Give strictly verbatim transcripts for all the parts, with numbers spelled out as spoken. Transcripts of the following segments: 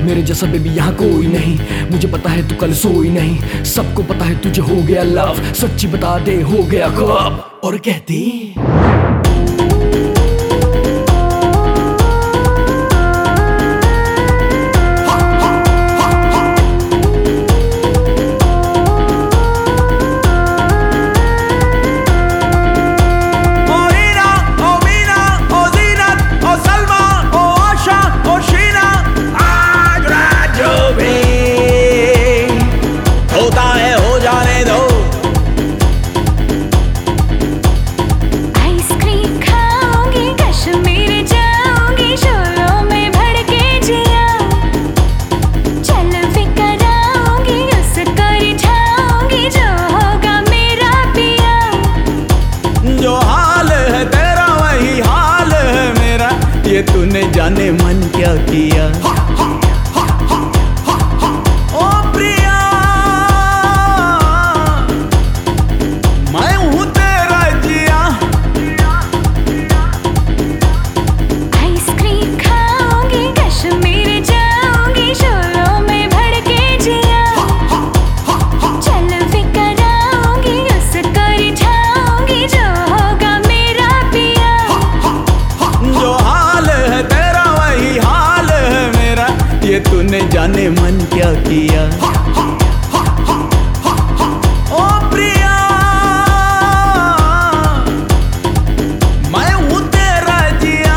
मेरे जैसा बेबी यहाँ कोई नहीं। मुझे पता है तू कल सोई नहीं, सबको पता है तुझे हो गया लव। सच्ची बता दे हो गया कब? और कहती ये तूने जाने मन क्या किया। ओ प्रिया मैं हूँ तेरा जिया। आइसक्रीम खाऊंगी, कश्मीर जाऊंगी, शोरों में भड़के जिया। चल फिकर आऊंगी, उसको रिझाऊंगी, जो होगा मेरा पिया। जो ये तूने जाने मन क्या किया। ओ प्रिया मैं हूँ तेरा जिया।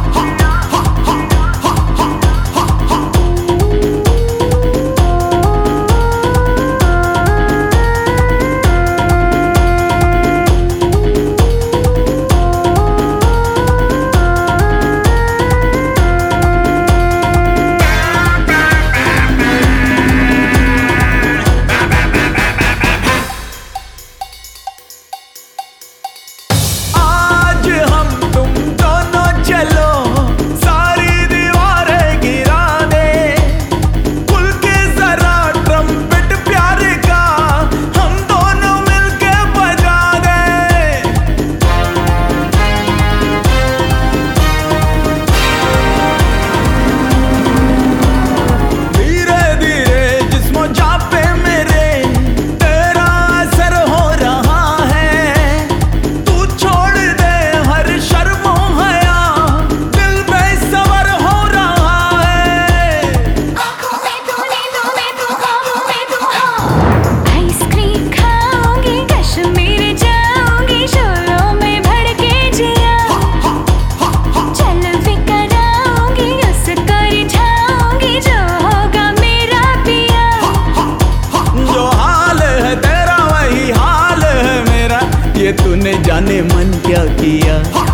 ये तूने जाने मन क्या किया।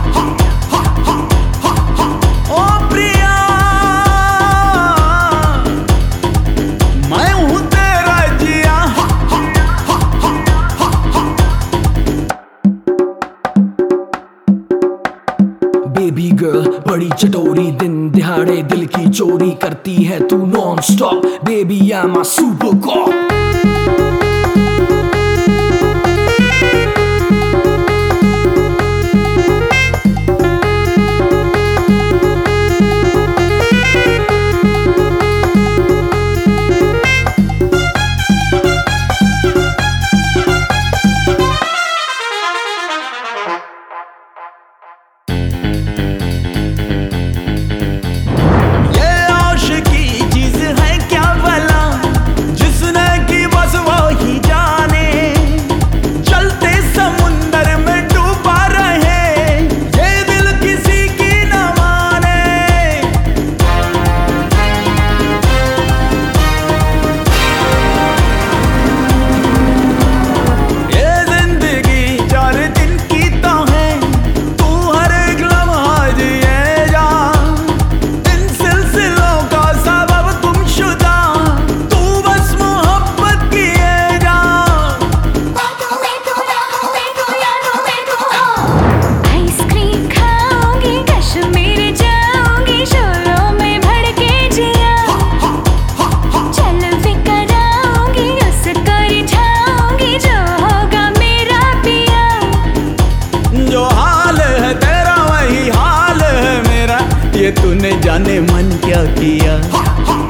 ओ प्रिया मैं हूँ तेरा जिया। बेबी गर्ल बड़ी चटोरी, दिन दिहाड़े दिल की चोरी करती है तू non stop. Baby I am a super cop. ये तूने जाने मन क्या किया।